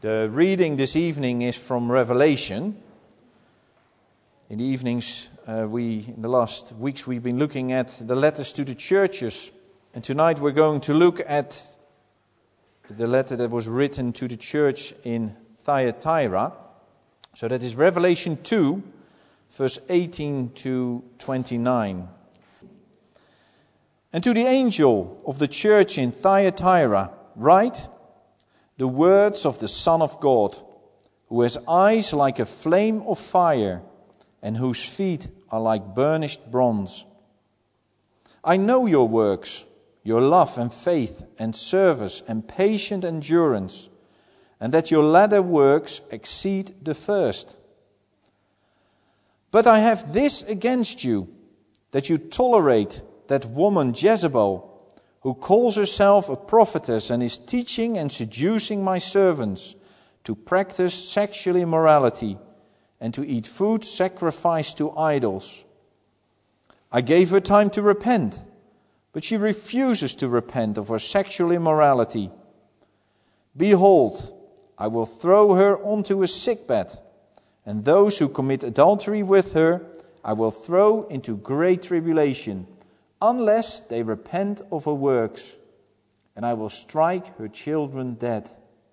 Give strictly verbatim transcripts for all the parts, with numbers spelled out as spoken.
The reading this evening is from Revelation. In the evenings, uh, we in the last weeks we've been looking at the letters to the churches, and tonight we're going to look at the letter that was written to the church in Thyatira. So that is Revelation two, verse eighteen to twenty-nine. And to the angel of the church in Thyatira write the words of the Son of God, who has eyes like a flame of fire, and whose feet are like burnished bronze. I know your works, your love and faith and service and patient endurance, and that your latter works exceed the first. But I have this against you, that you tolerate that woman Jezebel, who calls herself a prophetess and is teaching and seducing my servants to practice sexual immorality and to eat food sacrificed to idols. I gave her time to repent, but she refuses to repent of her sexual immorality. Behold, I will throw her onto a sickbed, and those who commit adultery with her I will throw into great tribulation, unless they repent of her works, and I will strike her children dead.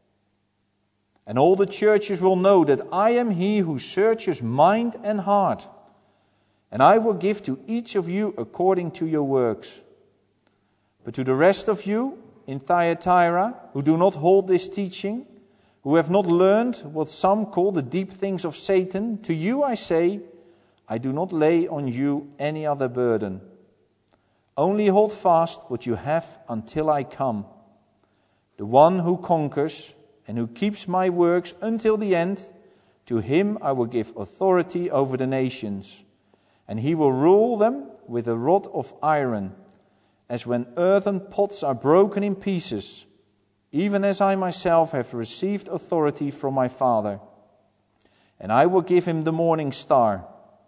And all the churches will know that I am he who searches mind and heart, and I will give to each of you according to your works. But to the rest of you in Thyatira, who do not hold this teaching, who have not learned what some call the deep things of Satan, to you I say, I do not lay on you any other burden. Only hold fast what you have until I come. The one who conquers and who keeps my works until the end, to him I will give authority over the nations, and he will rule them with a rod of iron, as when earthen pots are broken in pieces, even as I myself have received authority from my Father. And I will give him the morning star.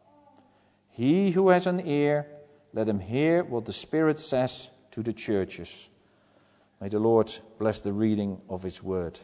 He who has an ear, let him hear what the Spirit says to the churches. May the Lord bless the reading of His word.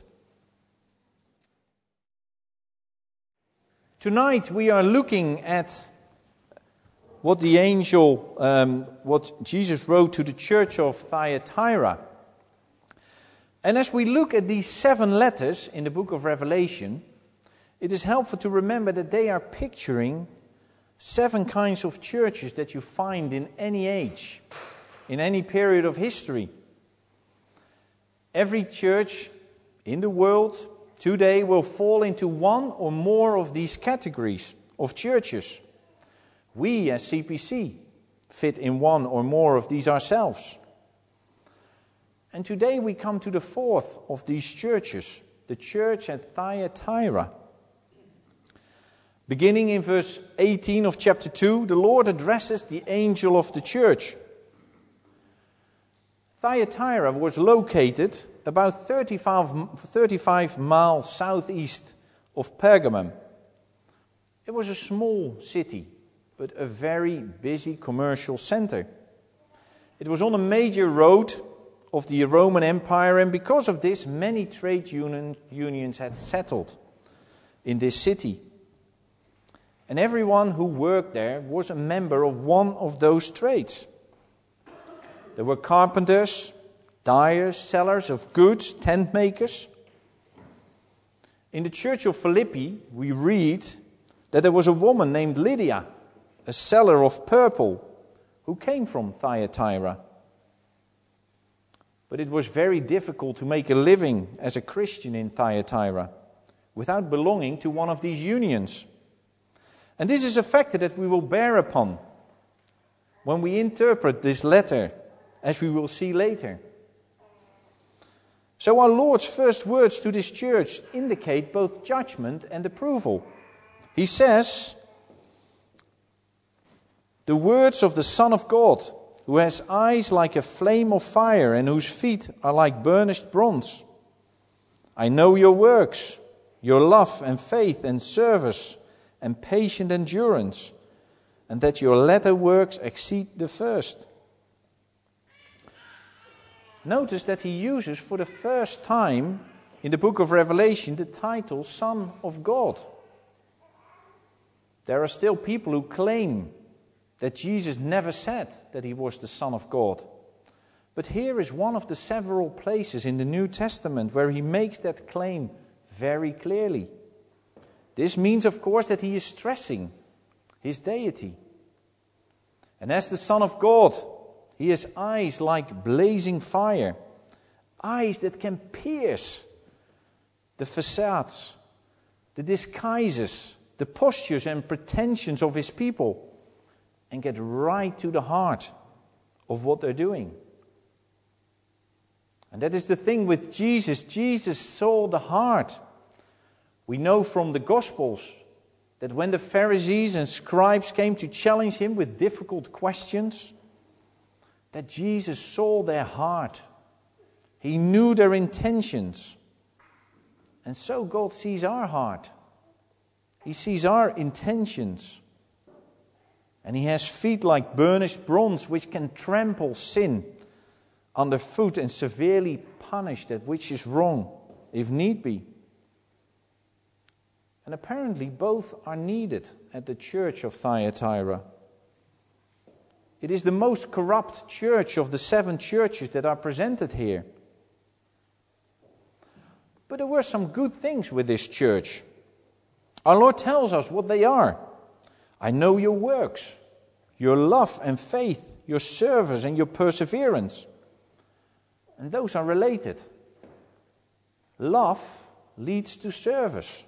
Tonight we are looking at what the angel, um, what Jesus wrote to the church of Thyatira. And as we look at these seven letters in the book of Revelation, it is helpful to remember that they are picturing seven kinds of churches that you find in any age, in any period of history. Every church in the world today will fall into one or more of these categories of churches. We as C P C fit in one or more of these ourselves. And today we come to the fourth of these churches, the church at Thyatira. Beginning in verse eighteen of chapter two, the Lord addresses the angel of the church. Thyatira was located about thirty-five, thirty-five miles southeast of Pergamum. It was a small city, but a very busy commercial center. It was on a major road of the Roman Empire, and because of this, many trade union, unions had settled in this city. And everyone who worked there was a member of one of those trades. There were carpenters, dyers, sellers of goods, tent makers. In the church of Philippi, we read that there was a woman named Lydia, a seller of purple, who came from Thyatira. But it was very difficult to make a living as a Christian in Thyatira without belonging to one of these unions. And this is a factor that we will bear upon when we interpret this letter, as we will see later. So our Lord's first words to this church indicate both judgment and approval. He says, the words of the Son of God, who has eyes like a flame of fire and whose feet are like burnished bronze. I know your works, your love and faith and service and patient endurance, and that your latter works exceed the first. Notice that he uses for the first time in the book of Revelation the title Son of God. There are still people who claim that Jesus never said that he was the Son of God. But here is one of the several places in the New Testament where he makes that claim very clearly. This means, of course, that he is stressing his deity. And as the Son of God, he has eyes like blazing fire, eyes that can pierce the facades, the disguises, the postures and pretensions of his people, and get right to the heart of what they're doing. And that is the thing with Jesus. Jesus saw the heart. We know from the Gospels that when the Pharisees and scribes came to challenge him with difficult questions, that Jesus saw their heart. He knew their intentions. And so God sees our heart. He sees our intentions. And he has feet like burnished bronze, which can trample sin underfoot and severely punish that which is wrong, if need be. And apparently both are needed at the church of Thyatira. It is the most corrupt church of the seven churches that are presented here. But there were some good things with this church. Our Lord tells us what they are. I know your works, your love and faith, your service and your perseverance. And those are related. Love leads to service.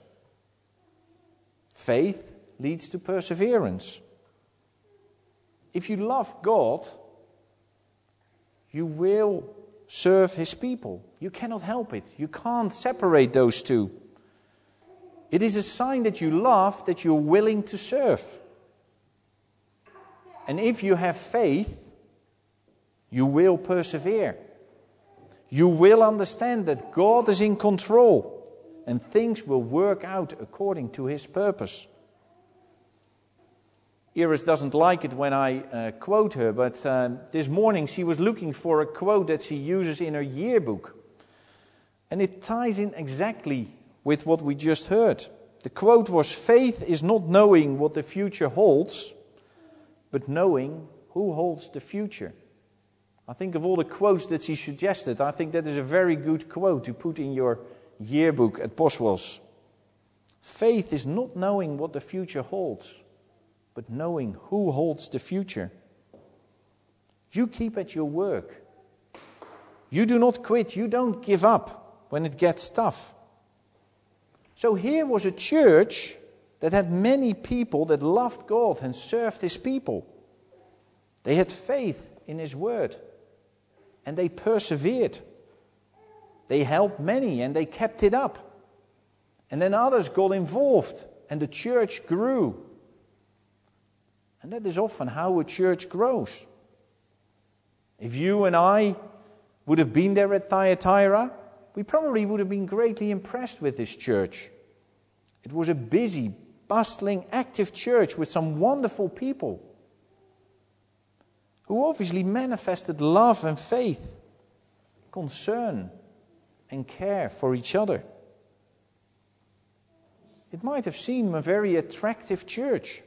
Faith leads to perseverance. If you love God, you will serve his people. You cannot help it. You can't separate those two. It is a sign that you love, that you're willing to serve. And if you have faith, you will persevere. You will understand that God is in control and things will work out according to his purpose. Iris doesn't like it when I uh, quote her, but uh, this morning she was looking for a quote that she uses in her yearbook. And it ties in exactly with what we just heard. The quote was, "Faith is not knowing what the future holds, but knowing who holds the future." I think of all the quotes that she suggested, I think that is a very good quote to put in your yearbook at Boswell's. Faith is not knowing what the future holds, but knowing who holds the future. You keep at your work. You do not quit. You don't give up when it gets tough. So here was a church that had many people that loved God and served his people. They had faith in his word. And they persevered. They helped many and they kept it up. And then others got involved and the church grew. And that is often how a church grows. If you and I would have been there at Thyatira, we probably would have been greatly impressed with this church. It was a busy, bustling, active church with some wonderful people who obviously manifested love and faith, concern and care for each other. It might have seemed a very attractive church.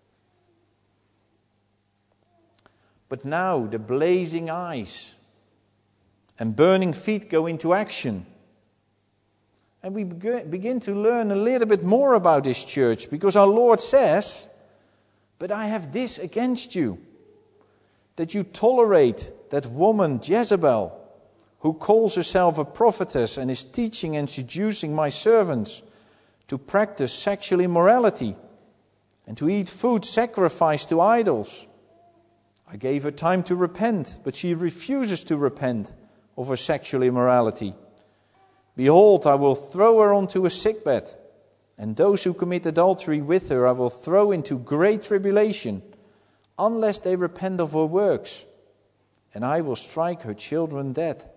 But now the blazing eyes and burning feet go into action. And we begin to learn a little bit more about this church, because our Lord says, "But I have this against you, that you tolerate that woman Jezebel, who calls herself a prophetess and is teaching and seducing my servants to practice sexual immorality and to eat food sacrificed to idols. I gave her time to repent, but she refuses to repent of her sexual immorality. Behold, I will throw her onto a sickbed, and those who commit adultery with her I will throw into great tribulation, unless they repent of her works, and I will strike her children dead."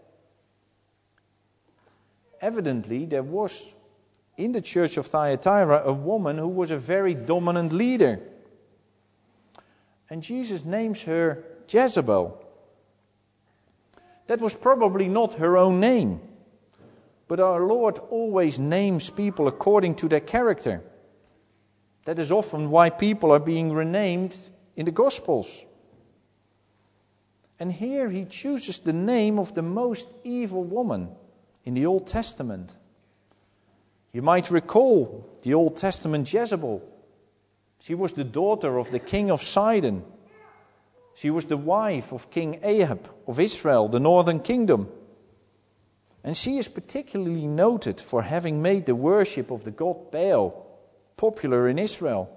Evidently, there was in the church of Thyatira a woman who was a very dominant leader. And Jesus names her Jezebel. That was probably not her own name. But our Lord always names people according to their character. That is often why people are being renamed in the Gospels. And here he chooses the name of the most evil woman in the Old Testament. You might recall the Old Testament Jezebel. She was the daughter of the king of Sidon. She was the wife of King Ahab of Israel, the northern kingdom. And she is particularly noted for having made the worship of the god Baal popular in Israel.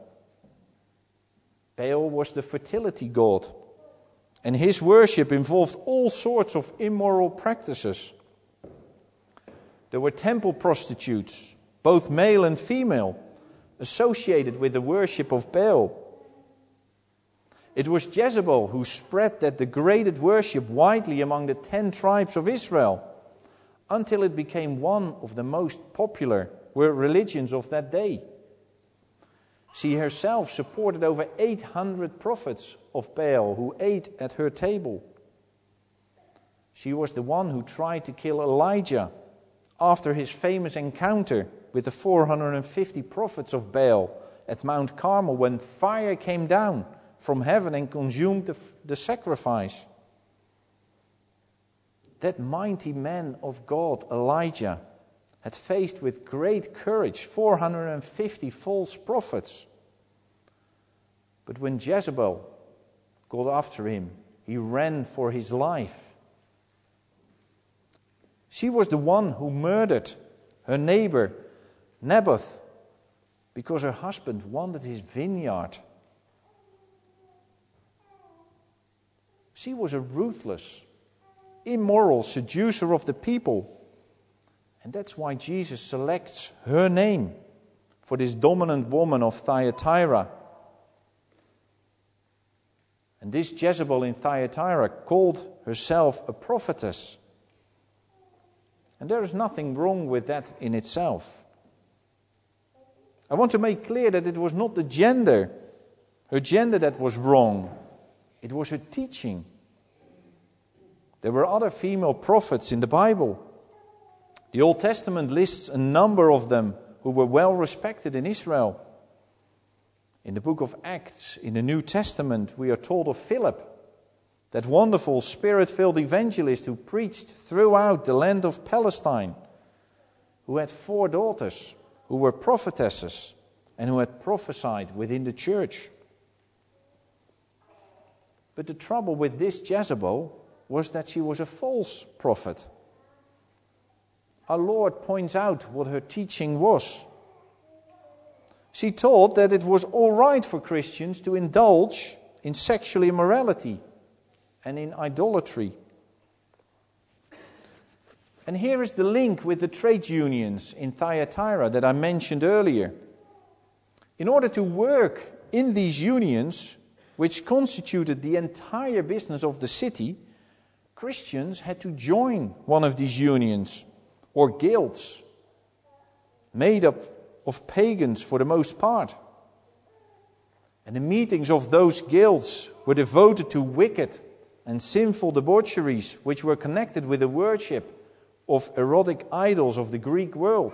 Baal was the fertility god, and his worship involved all sorts of immoral practices. There were temple prostitutes, both male and female, associated with the worship of Baal. It was Jezebel who spread that degraded worship widely among the ten tribes of Israel, until it became one of the most popular religions of that day. She herself supported over eight hundred prophets of Baal who ate at her table. She was the one who tried to kill Elijah after his famous encounter with the four hundred fifty prophets of Baal at Mount Carmel, when fire came down from heaven and consumed the, the sacrifice. That mighty man of God, Elijah, had faced with great courage four hundred fifty false prophets. But when Jezebel got after him, he ran for his life. She was the one who murdered her neighbor Naboth because her husband wanted his vineyard. She was a ruthless, immoral seducer of the people. And that's why Jesus selects her name for this dominant woman of Thyatira. And this Jezebel in Thyatira called herself a prophetess. And there is nothing wrong with that in itself. I want to make clear that it was not the gender, her gender that was wrong. It was her teaching. There were other female prophets in the Bible. The Old Testament lists a number of them who were well respected in Israel. In the book of Acts, in the New Testament, we are told of Philip, that wonderful spirit-filled evangelist who preached throughout the land of Palestine, who had four daughters who were prophetesses and who had prophesied within the church. But the trouble with this Jezebel was that she was a false prophet. Our Lord points out what her teaching was. She taught that it was all right for Christians to indulge in sexual immorality and in idolatry. And here is the link with the trade unions in Thyatira that I mentioned earlier. In order to work in these unions, which constituted the entire business of the city, Christians had to join one of these unions or guilds, made up of pagans for the most part. And the meetings of those guilds were devoted to wicked and sinful debaucheries which were connected with the worship of erotic idols of the Greek world.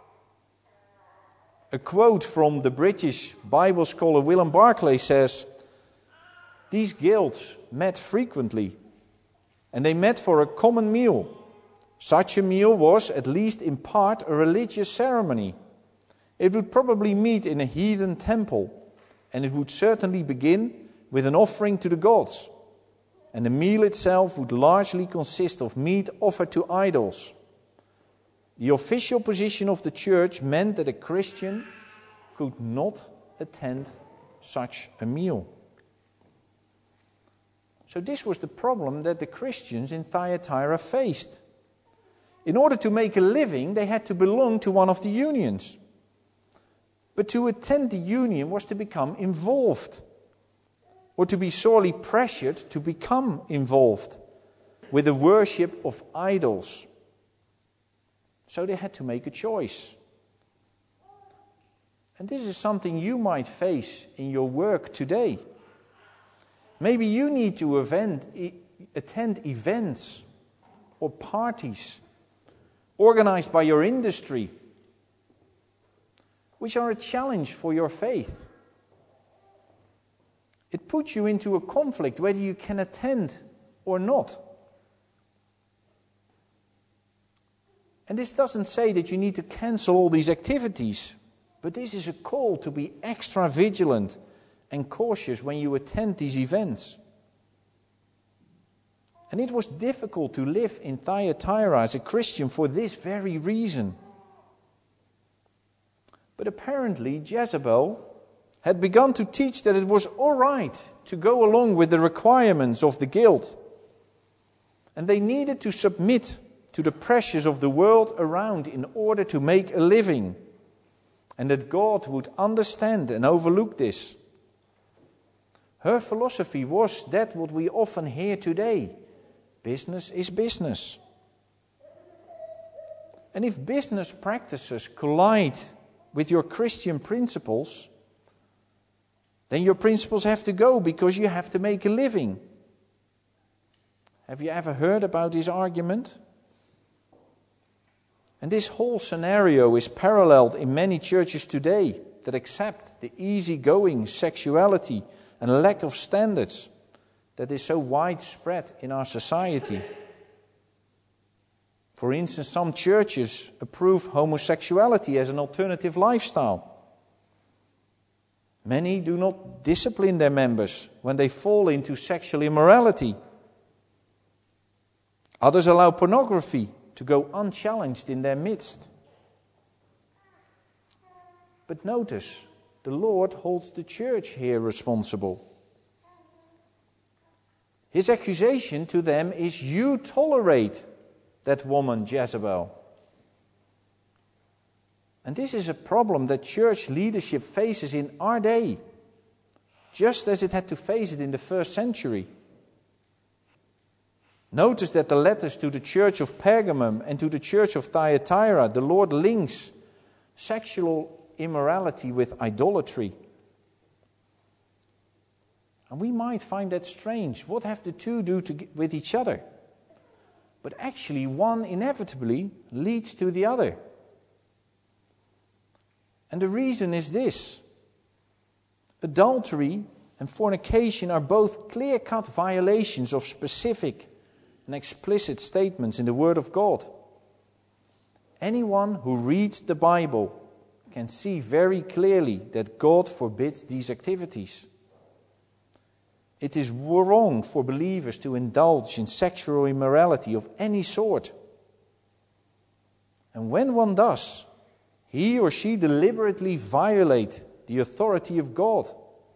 A quote from the British Bible scholar William Barclay says, "These guilds met frequently, and they met for a common meal. Such a meal was, at least in part, a religious ceremony. It would probably meet in a heathen temple, and it would certainly begin with an offering to the gods. And the meal itself would largely consist of meat offered to idols. The official position of the church meant that a Christian could not attend such a meal." So this was the problem that the Christians in Thyatira faced. In order to make a living, they had to belong to one of the unions. But to attend the union was to become involved, or to be sorely pressured to become involved with the worship of idols. So they had to make a choice. And this is something you might face in your work today. Maybe you need to event, attend events or parties organized by your industry, which are a challenge for your faith. It puts you into a conflict whether you can attend or not. And this doesn't say that you need to cancel all these activities, but this is a call to be extra vigilant and cautious when you attend these events. And it was difficult to live in Thyatira as a Christian for this very reason. But apparently Jezebel had begun to teach that it was all right to go along with the requirements of the guild. And they needed to submit to the pressures of the world around in order to make a living. And that God would understand and overlook this. Her philosophy was that what we often hear today. Business is business. And if business practices collide with your Christian principles, then your principles have to go because you have to make a living. Have you ever heard about this argument? And this whole scenario is paralleled in many churches today that accept the easygoing sexuality and lack of standards that is so widespread in our society. For instance, some churches approve homosexuality as an alternative lifestyle. Many do not discipline their members when they fall into sexual immorality. Others allow pornography to go unchallenged in their midst. But notice, the Lord holds the church here responsible. His accusation to them is, you tolerate that woman Jezebel. And this is a problem that church leadership faces in our day, just as it had to face it in the first century. Notice that the letters to the church of Pergamum and to the church of Thyatira, the Lord links sexual immorality with idolatry. And we might find that strange. What have the two do to, with each other? But actually, one inevitably leads to the other. And the reason is this. Adultery and fornication are both clear-cut violations of specific and explicit statements in the Word of God. Anyone who reads the Bible can see very clearly that God forbids these activities. It is wrong for believers to indulge in sexual immorality of any sort. And when one does, he or she deliberately violates the authority of God.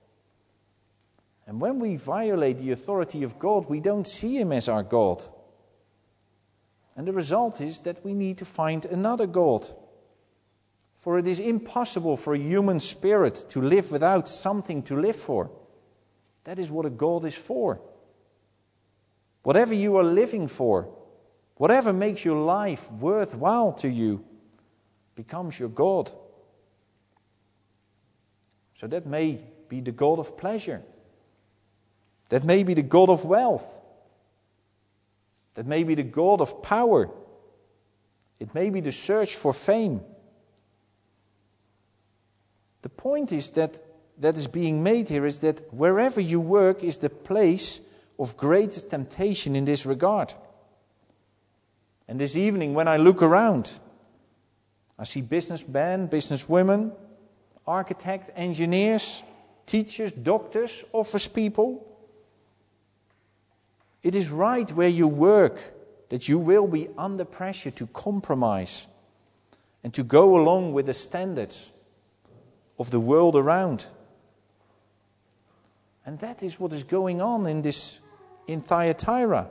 And when we violate the authority of God, we don't see Him as our God. And the result is that we need to find another God. For it is impossible for a human spirit to live without something to live for. That is what a God is for. Whatever you are living for, whatever makes your life worthwhile to you, becomes your God. So that may be the God of pleasure. That may be the God of wealth. That may be the God of power. It may be the search for fame. The point is that that is being made here is that wherever you work is the place of greatest temptation in this regard. And this evening when I look around, I see businessmen, businesswomen, architects, engineers, teachers, doctors, office people. It is right where you work that you will be under pressure to compromise and to go along with the standards of the world around. And that is what is going on in this in Thyatira.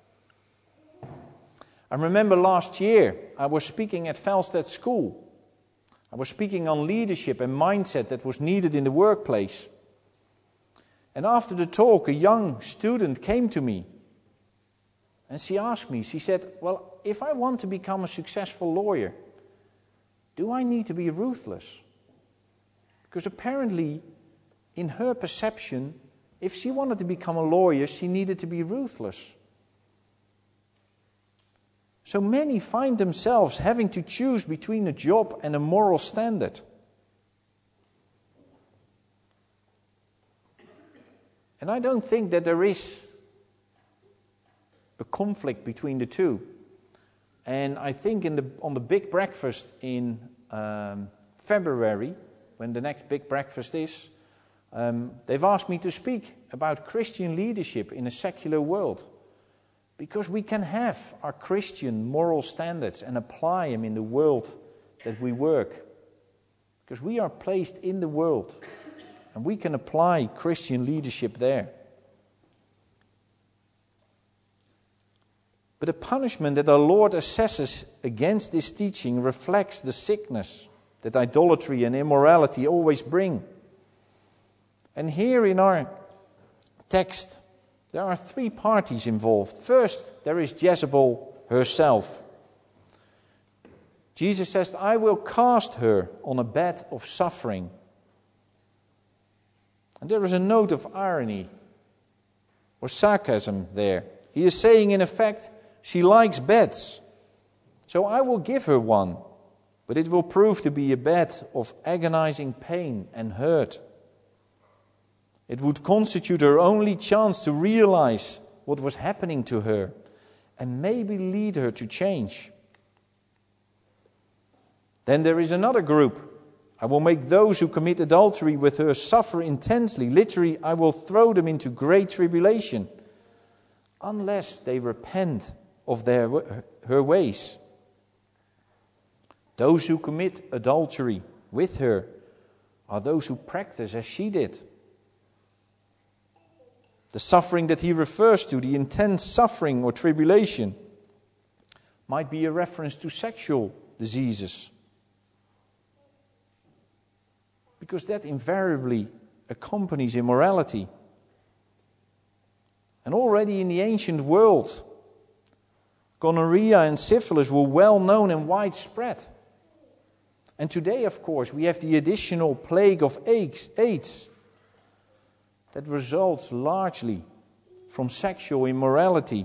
I remember last year I was speaking at Felsted School. I was speaking on leadership and mindset that was needed in the workplace. And after the talk, a young student came to me. And she asked me, she said, well, if I want to become a successful lawyer, do I need to be ruthless? Because apparently, in her perception, if she wanted to become a lawyer, she needed to be ruthless. So many find themselves having to choose between a job and a moral standard. And I don't think that there is a conflict between the two. And I think in the, on the big breakfast in um, February, when the next big breakfast is, um, they've asked me to speak about Christian leadership in a secular world. Because we can have our Christian moral standards and apply them in the world that we work. Because we are placed in the world. And we can apply Christian leadership there. But the punishment that our Lord assesses against this teaching reflects the sickness that idolatry and immorality always bring. And here in our text, there are three parties involved. First, there is Jezebel herself. Jesus says, I will cast her on a bed of suffering. And there is a note of irony or sarcasm there. He is saying, in effect, she likes beds. So I will give her one, but it will prove to be a bed of agonizing pain and hurt. It would constitute her only chance to realize what was happening to her and maybe lead her to change. Then there is another group. I will make those who commit adultery with her suffer intensely. Literally, I will throw them into great tribulation unless they repent of their her ways. Those who commit adultery with her are those who practice as she did. The suffering that he refers to, the intense suffering or tribulation, might be a reference to sexual diseases. Because that invariably accompanies immorality. And already in the ancient world, gonorrhea and syphilis were well known and widespread. And today, of course, we have the additional plague of AIDS that results largely from sexual immorality.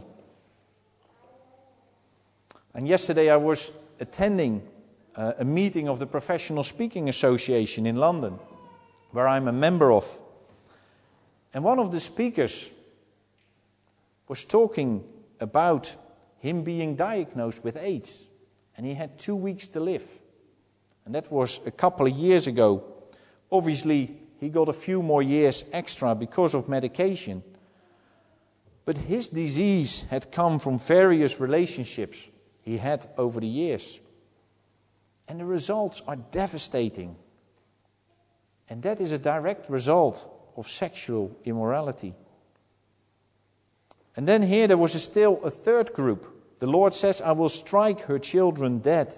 And yesterday I was attending Uh, a meeting of the Professional Speaking Association in London, where I'm a member of. And one of the speakers was talking about him being diagnosed with AIDS. And he had two weeks to live. And that was a couple of years ago. Obviously, he got a few more years extra because of medication. But his disease had come from various relationships he had over the years. And the results are devastating. And that is a direct result of sexual immorality. And then here there was a still a third group. The Lord says, I will strike her children dead.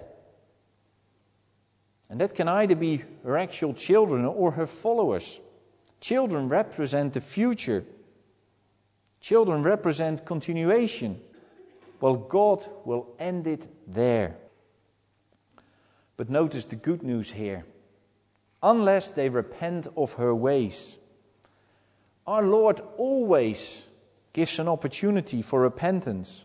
And that can either be her actual children or her followers. Children represent the future. Children represent continuation. Well, God will end it there. But notice the good news here. Unless they repent of her ways. Our Lord always gives an opportunity for repentance.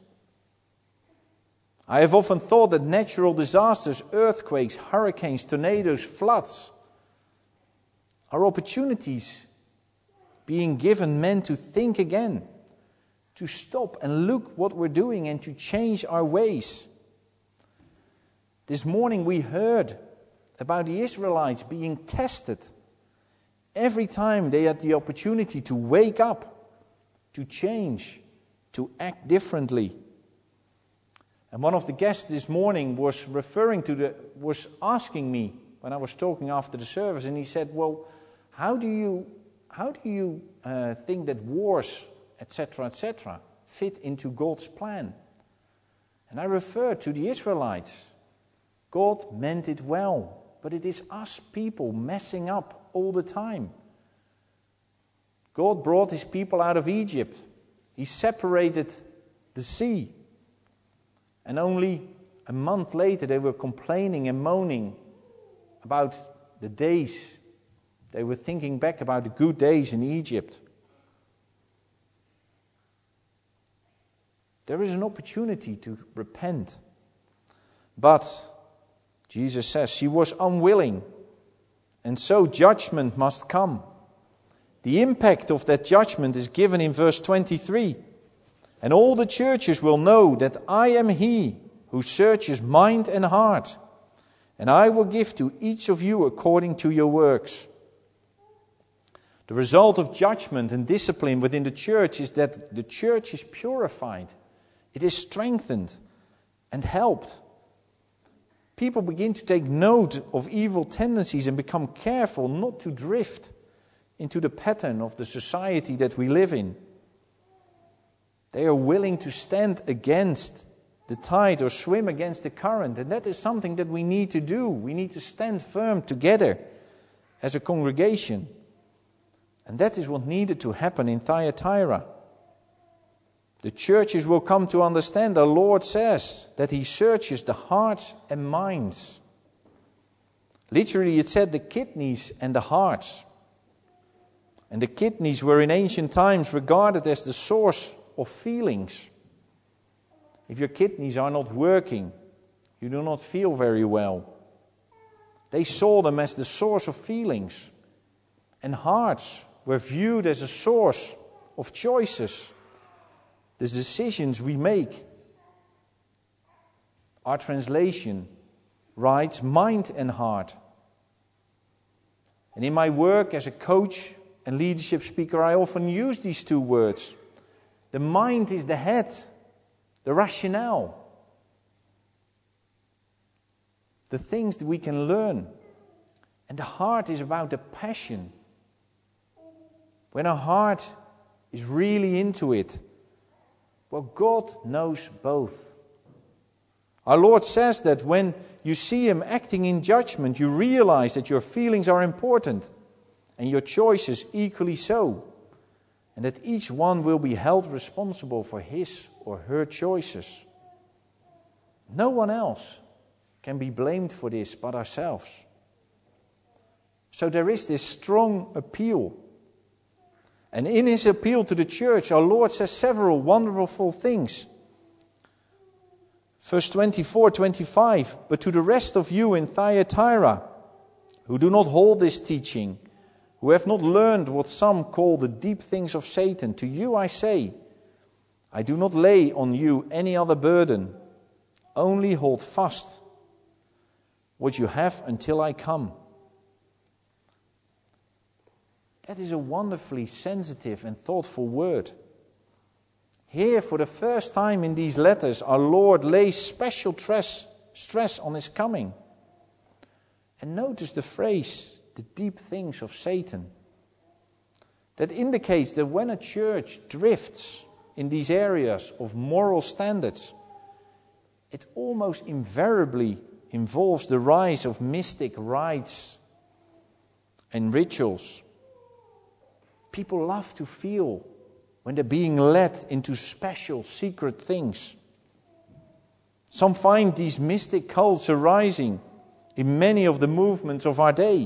I have often thought that natural disasters, earthquakes, hurricanes, tornadoes, floods, are opportunities being given men to think again, to stop and look what we're doing and to change our ways. This morning we heard about the Israelites being tested every time they had the opportunity to wake up, to change, to act differently. And one of the guests this morning was referring to the, was asking me when I was talking after the service, and he said, well, how do you, how do you uh, think that wars, et cetera, et cetera, fit into God's plan? And I referred to the Israelites. God meant it well, but it is us people messing up all the time. God brought his people out of Egypt. He separated the sea. And only a month later they were complaining and moaning about the days. They were thinking back about the good days in Egypt. There is an opportunity to repent But, Jesus says, she was unwilling, and so judgment must come. The impact of that judgment is given in verse twenty-three. And all the churches will know that I am He who searches mind and heart, and I will give to each of you according to your works. The result of judgment and discipline within the church is that the church is purified. It is strengthened and helped. People begin to take note of evil tendencies and become careful not to drift into the pattern of the society that we live in. They are willing to stand against the tide or swim against the current. And that is something that we need to do. We need to stand firm together as a congregation. And that is what needed to happen in Thyatira. The churches will come to understand the Lord says that He searches the hearts and minds. Literally it said the kidneys and the hearts. And the kidneys were in ancient times regarded as the source of feelings. If your kidneys are not working, you do not feel very well. They saw them as the source of feelings. And hearts were viewed as a source of choices, the decisions we make. Our translation writes mind and heart. And in my work as a coach and leadership speaker, I often use these two words. The mind is the head, the rationale, the things that we can learn. And the heart is about the passion. When our heart is really into it, well, God knows both. Our Lord says that when you see Him acting in judgment, you realize that your feelings are important and your choices equally so, and that each one will be held responsible for his or her choices. No one else can be blamed for this but ourselves. So there is this strong appeal. And in His appeal to the church, our Lord says several wonderful things. Verse twenty-four, twenty-five, but to the rest of you in Thyatira, who do not hold this teaching, who have not learned what some call the deep things of Satan, to you I say, I do not lay on you any other burden. Only hold fast what you have until I come. That is a wonderfully sensitive and thoughtful word. Here, for the first time in these letters, our Lord lays special stress, stress on His coming. And notice the phrase, the deep things of Satan. That indicates that when a church drifts in these areas of moral standards, it almost invariably involves the rise of mystic rites and rituals. People love to feel when they're being led into special secret things. Some find these mystic cults arising in many of the movements of our day.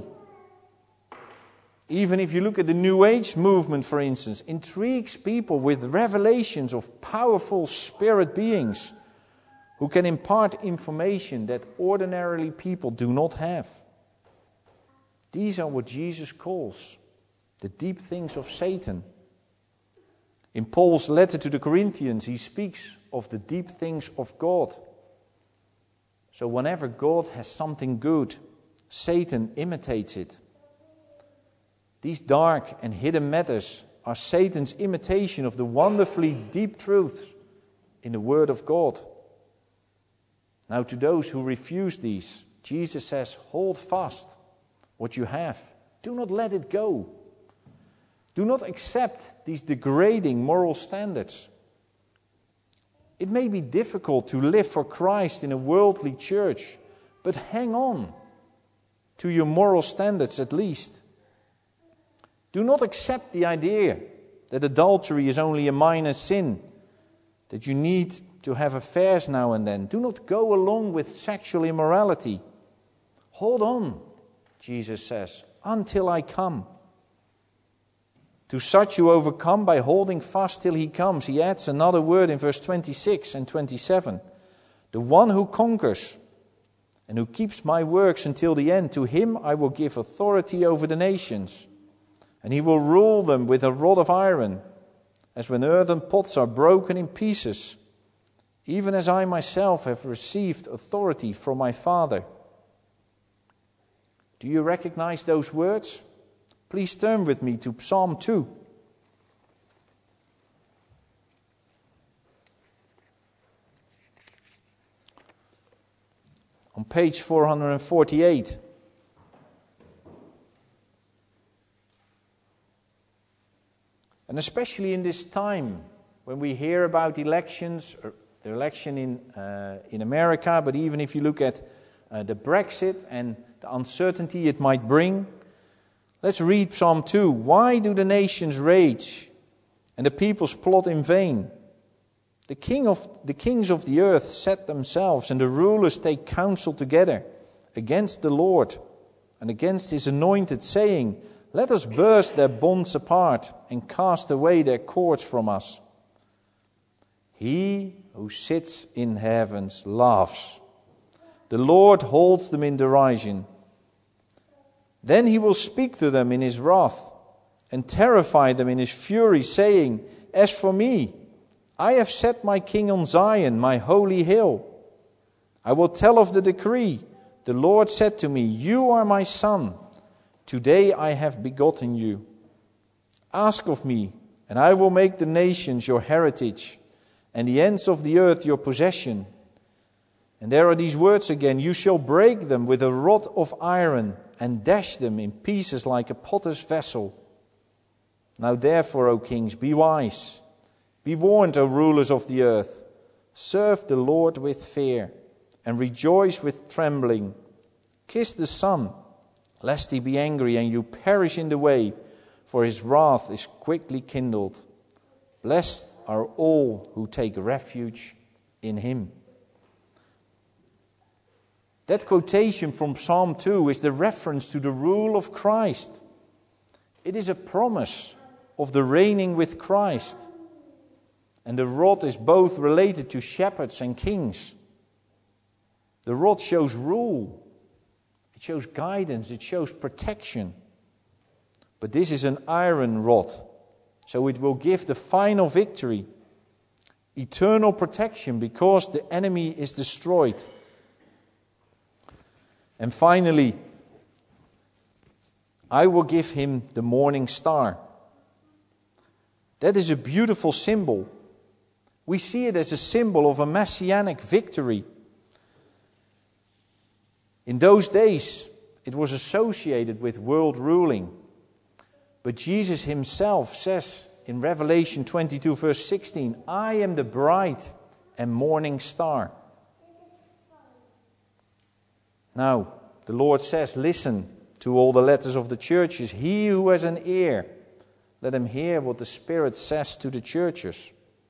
Even if you look at the New Age movement, for instance, intrigues people with revelations of powerful spirit beings who can impart information that ordinarily people do not have. These are what Jesus calls the deep things of Satan. In Paul's letter to the Corinthians, he speaks of the deep things of God. So whenever God has something good, Satan imitates it. These dark and hidden matters are Satan's imitation of the wonderfully deep truths in the Word of God. Now to those who refuse these, Jesus says, hold fast what you have. Do not let it go. Do not accept these degrading moral standards. It may be difficult to live for Christ in a worldly church, but hang on to your moral standards at least. Do not accept the idea that adultery is only a minor sin, that you need to have affairs now and then. Do not go along with sexual immorality. Hold on, Jesus says, until I come. To such you overcome by holding fast till He comes. He adds another word in verse twenty-six and twenty-seven. The one who conquers and who keeps my works until the end, to him I will give authority over the nations, and he will rule them with a rod of iron, as when earthen pots are broken in pieces, even as I myself have received authority from my Father. Do you recognize those words? Please turn with me to Psalm two. On page four hundred forty-eight. And especially in this time when we hear about elections, the election in uh, in America, but even if you look at uh, the Brexit and the uncertainty it might bring, let's read Psalm two. Why do the nations rage and the peoples plot in vain? The king of the kings of the earth set themselves, and the rulers take counsel together against the Lord and against his anointed, saying, let us burst their bonds apart and cast away their cords from us. He who sits in heavens laughs. The Lord holds them in derision. Then he will speak to them in his wrath and terrify them in his fury, saying, as for me, I have set my king on Zion, my holy hill. I will tell of the decree. The Lord said to me, you are my son. Today I have begotten you. Ask of me, and I will make the nations your heritage, and the ends of the earth your possession. And there are these words again, you shall break them with a rod of iron, and dash them in pieces like a potter's vessel. Now therefore, O kings, be wise. Be warned, O rulers of the earth. Serve the Lord with fear, and rejoice with trembling. Kiss the Son, lest he be angry and you perish in the way, for his wrath is quickly kindled. Blessed are all who take refuge in him. That quotation from Psalm two is the reference to the rule of Christ. It is a promise of the reigning with Christ. And the rod is both related to shepherds and kings. The rod shows rule. It shows guidance. It shows protection. But this is an iron rod. So it will give the final victory. Eternal protection because the enemy is destroyed. And finally, I will give him the morning star. That is a beautiful symbol. We see it as a symbol of a messianic victory. In those days, it was associated with world ruling. But Jesus himself says in Revelation twenty-two, verse sixteen, I am the bright and morning star. Now, the Lord says, listen to all the letters of the churches. He who has an ear, let him hear what the Spirit says to the churches.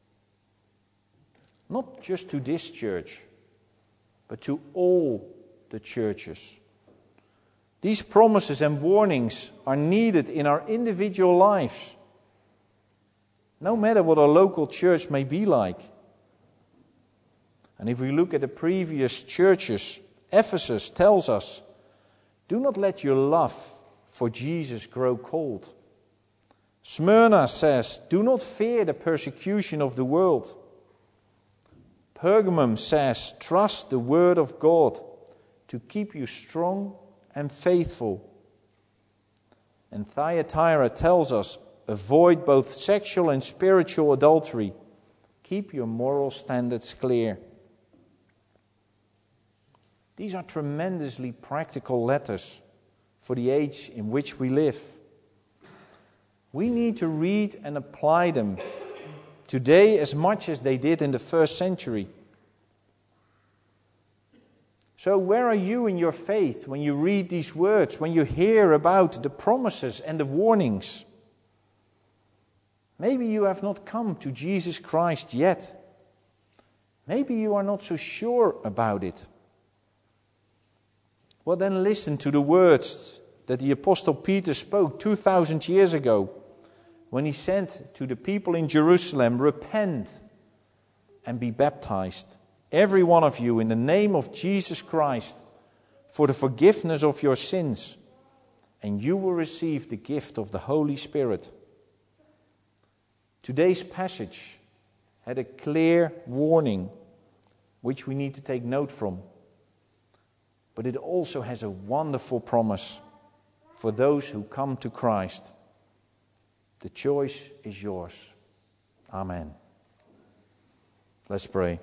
Not just to this church, but to all the churches. These promises and warnings are needed in our individual lives, no matter what our local church may be like. And if we look at the previous churches, Ephesus tells us, do not let your love for Jesus grow cold. Smyrna says, do not fear the persecution of the world. Pergamum says, trust the word of God to keep you strong and faithful. And Thyatira tells us, avoid both sexual and spiritual adultery. Keep your moral standards clear. These are tremendously practical letters for the age in which we live. We need to read and apply them today as much as they did in the first century. So where are you in your faith when you read these words, when you hear about the promises and the warnings? Maybe you have not come to Jesus Christ yet. Maybe you are not so sure about it. Well, then listen to the words that the Apostle Peter spoke two thousand years ago when he said to the people in Jerusalem, repent and be baptized, every one of you, in the name of Jesus Christ, for the forgiveness of your sins, and you will receive the gift of the Holy Spirit. Today's passage had a clear warning which we need to take note from. But it also has a wonderful promise for those who come to Christ. The choice is yours. Amen. Let's pray.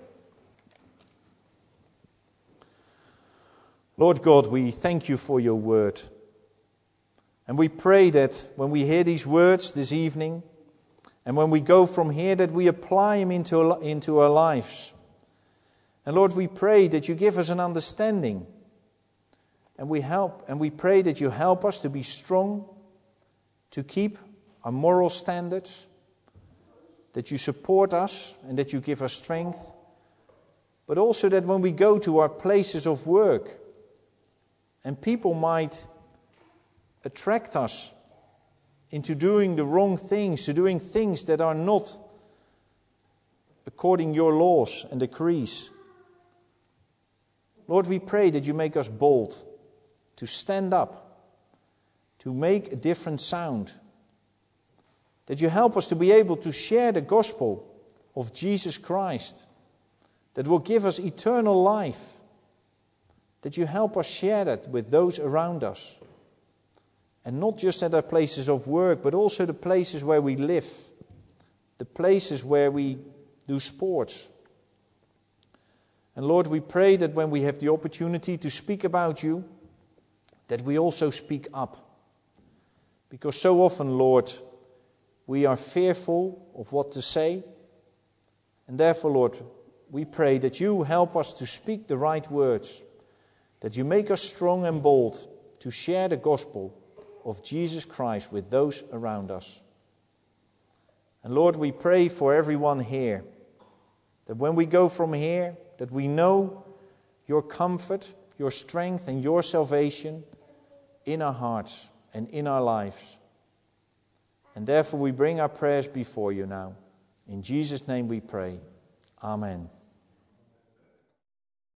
Lord God, we thank you for your word. And we pray that when we hear these words this evening, and when we go from here, that we apply them into, into our lives. And Lord, we pray that you give us an understanding. And we help, and we pray that you help us to be strong, to keep our moral standards, that you support us and that you give us strength, but also that when we go to our places of work, and people might attract us into doing the wrong things, to doing things that are not according to your laws and decrees. Lord, we pray that you make us bold to stand up, to make a different sound, that you help us to be able to share the gospel of Jesus Christ that will give us eternal life, that you help us share that with those around us. And not just at our places of work, but also the places where we live, the places where we do sports. And Lord, we pray that when we have the opportunity to speak about you, that we also speak up. Because so often, Lord, we are fearful of what to say. And therefore, Lord, we pray that you help us to speak the right words, that you make us strong and bold to share the gospel of Jesus Christ with those around us. And Lord, we pray for everyone here, that when we go from here, that we know your comfort, your strength, and your salvation in our hearts and in our lives. And therefore we bring our prayers before you now. In Jesus' name we pray. Amen.